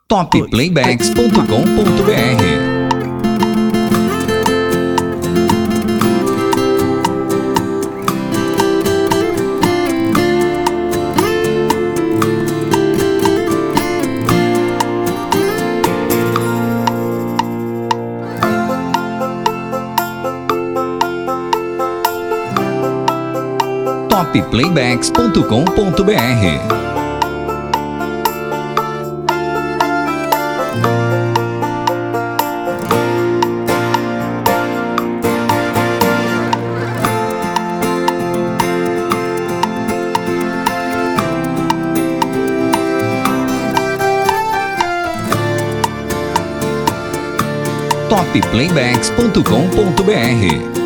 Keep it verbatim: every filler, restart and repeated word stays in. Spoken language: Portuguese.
top playbacks ponto com ponto br. top playbacks ponto com ponto br. top playbacks ponto com ponto br.